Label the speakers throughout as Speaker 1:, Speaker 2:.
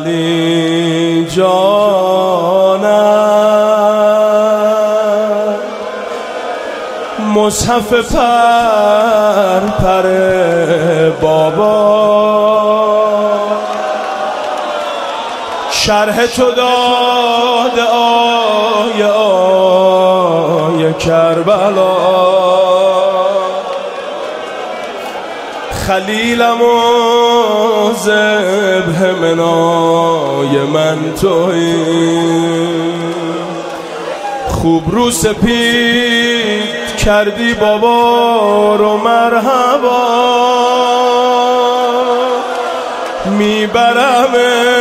Speaker 1: علی جانم مصحف پر بابا شرح تو داد آیه کربلا خلیلم و ذبح منای من تویی خوب رو سپید کردی بابا رو مرحبا میبرمت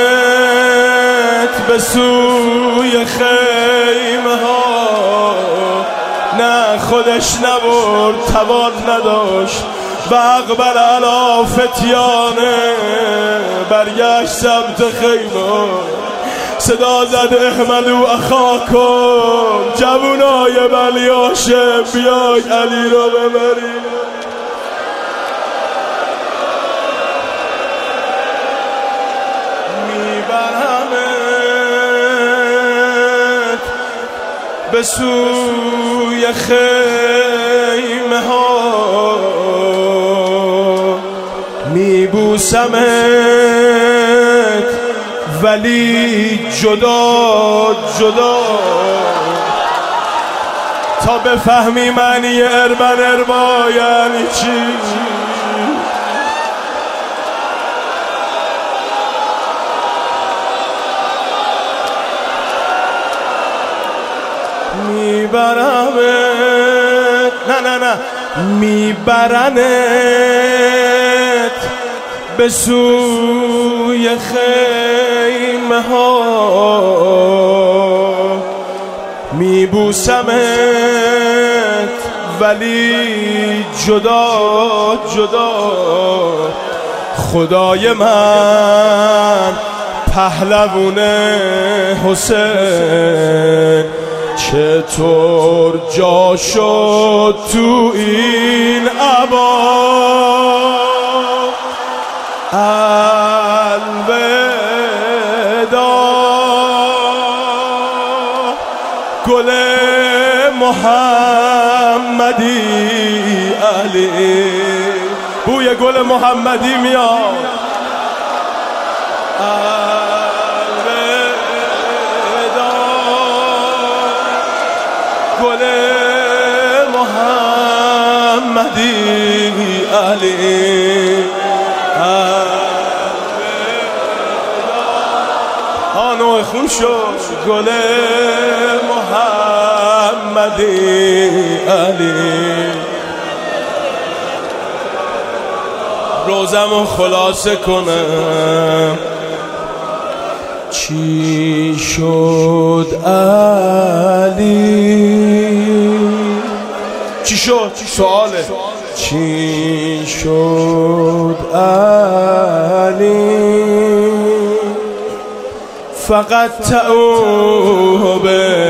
Speaker 1: به سوی خیمه ها نه خودش نبرد توان نداشت و اقبل علی فتیانه برگشت سمت خیمه صدا زد احملو اخاکم جوونای بنی هاشم بیای علی رو ببرید میبرمت به سوی خیمه ها میبوسمت ولی جدا جدا تا بفهمی معنی ارما یعنی چی میبرمت نه میبرنت به سوی خیمه ها میبوسمت ولی جدا جدا خدای من پهلوون حسین چطور جا شد تو این عبا الوداع گل محمدی علی بوی گل محمدی میاد گل محمدی علی آنو خون شد گل محمدی علی روزمو خلاصه کنم چی شد علی چی شد سواله چی شد علی فقط تعوب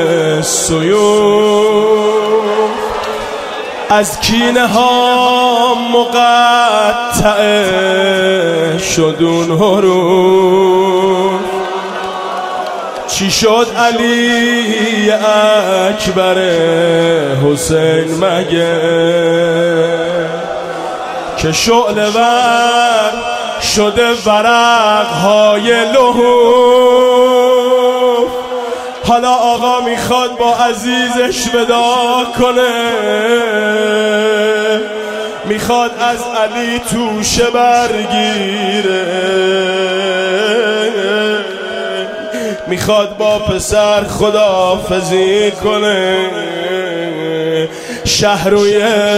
Speaker 1: سیوف از کینه ها مقطع شدون حروف چی شد علی اکبر حسین مگه که شعله ور شده ورق‌های لحوف حالا آقا میخواد با عزیزش وداع کنه میخواد از علی توشه برگیره میخواد با پسر خداحافظی کنه شهروی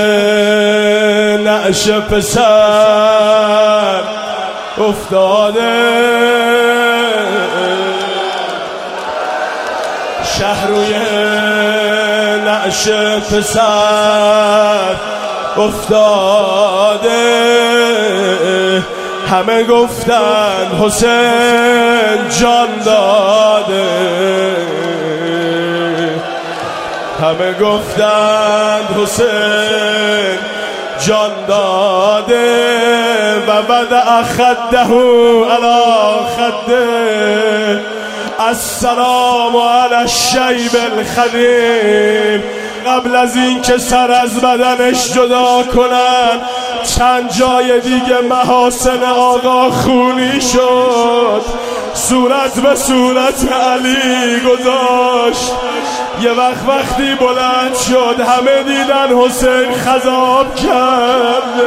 Speaker 1: نعش پسر افتاده شهروی نعش پسر افتاده همه گفتن حسین جان داده همه گفتن حسین جان داده و وضع خده علی خده السلام علی الشیب الخدیم. قبل از این که سر از بدنش جدا کنن چند جای دیگه محاسن آقا خونی شد، صورت به صورت علی گذاشت. یه وقتی بلند شد همه دیدن حسین خضاب کرد.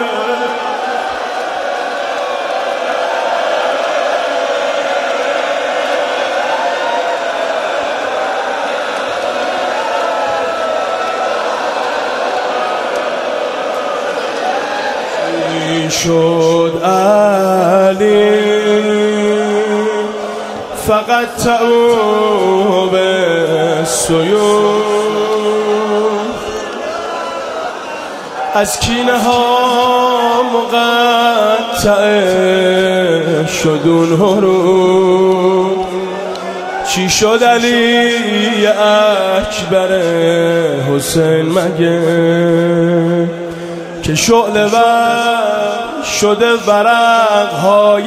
Speaker 1: شد علی فقط تعوب سیوف، از کینه ها مقطع شد اون حروف. چی شد علی اکبر حسین مگه که شعله ور شده ورق‌های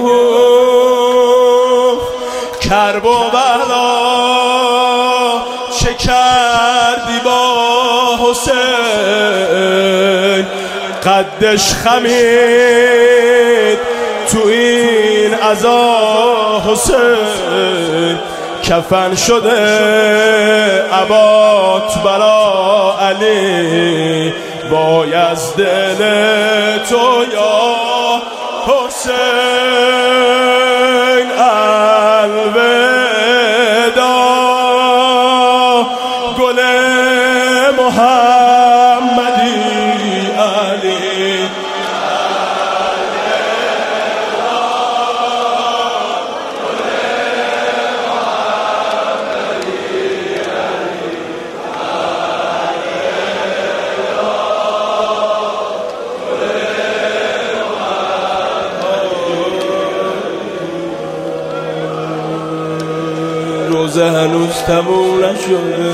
Speaker 1: لحوف؟ کرب و بلا چه کردی با حسین؟ قدش خمید تو این عزا حسین. کفن شده عبات برا علی وای از دل تو یا حسین. الوداع گل محمدی علی. روزه هنوز تموم نشده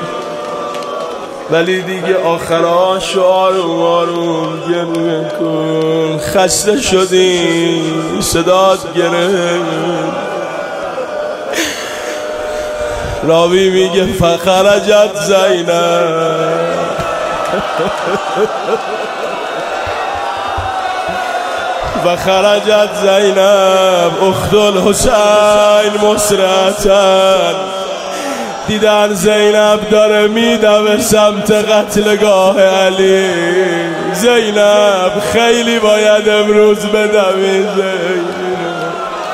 Speaker 1: ولی دیگه آخراش آروم آروم گریه کن. خسته شدی صدات گرفت. راوی میگه فخرجت زینب و خرجت زینب اخت الحسین مسرعتن. دیدن زینب داره میده به سمت قتلگاه علی. زینب خیلی باید امروز بدوی. زینب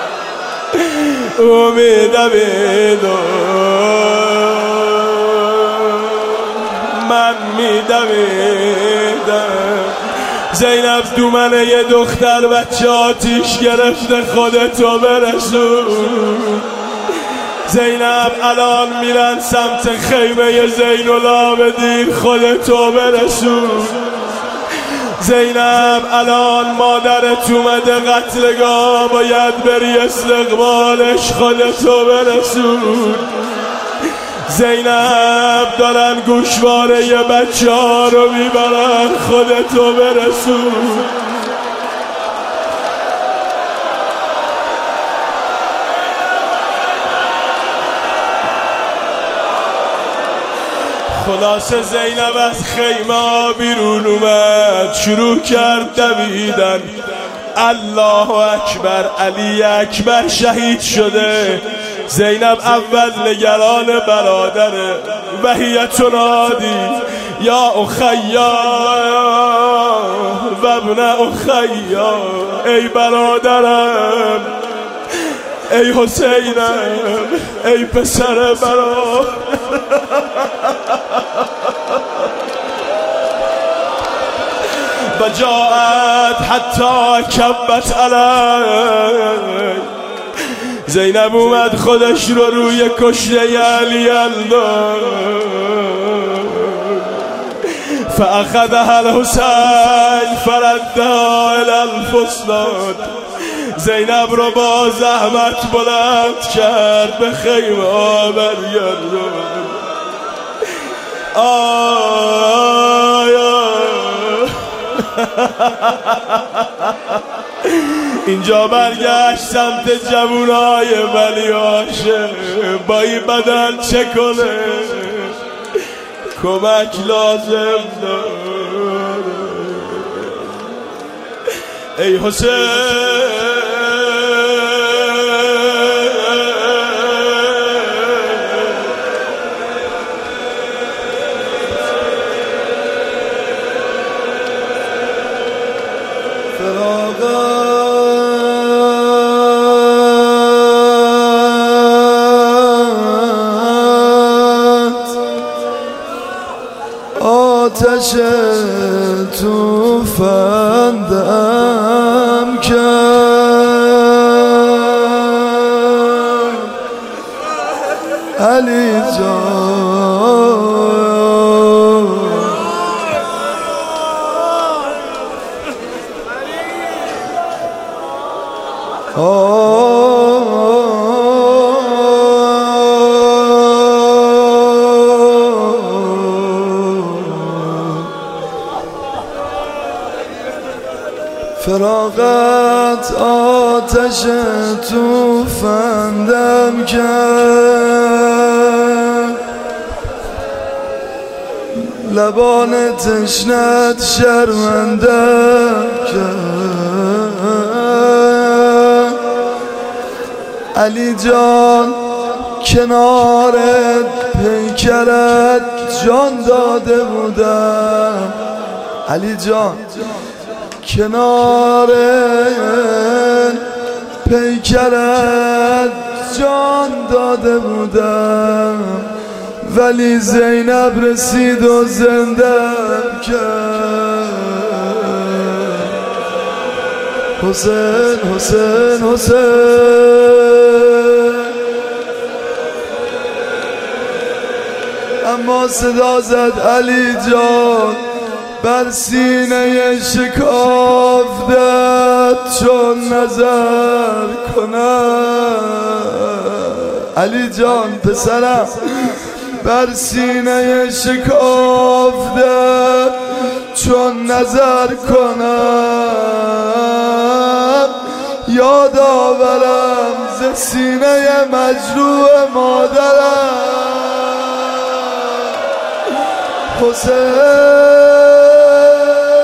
Speaker 1: او میدوید من میدویدم. زینب دومنه یه دختر بچه آتیش گرفته خودتو برسون. زینب الان میرن سمت خیمه زین العابدین خودتو برسون. زینب الان مادرت اومده قتلگاه باید بری استقبالش خودتو برسون. زینب دارن گوشواره یه بچه ها رو میبرن خودتو برسون. خلاصه زینب از خیمه بیرون اومد شروع کرد دویدن. الله اکبر علی اکبر شهید شده. زینب اول نگران برادره و هی تنادی یا اخیا و ابن اخیا، ای برادرم، ای حسینم، ای پسر برا. و جاءت حتی کبت علی. زینب اومد خودش رو روی کشته علی انداخت. فاخذها الحسین فردها الی الفسطاط. زینب رو با زحمت بلند کرد به خیمه برگردون. اینجا برگشت سمت جوونای ولی عاشق، با این بدن چه کنه، کمک لازم داره. ای حسین
Speaker 2: آتش تو فندم کرد علی جان، فراقت آتش تو فندم کرد، لبان تشنت شرمندم کرد علی جان، کنارت پیکرت جان داده بودم علی جان، کنار پیکرت جان داده بودم، ولی زینب رسید و زندم کرد. حسین حسین حسین، اما صدا زد علی جان بر سینه شکافتت چون نظر کنم علی جان پسرم، بر سینه شکافتت چون نظر کنم، یاد آورم ز سینه مجروح مادرم حسین.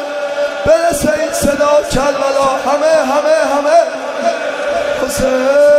Speaker 2: برسه این صدا کربلا، همه حسین.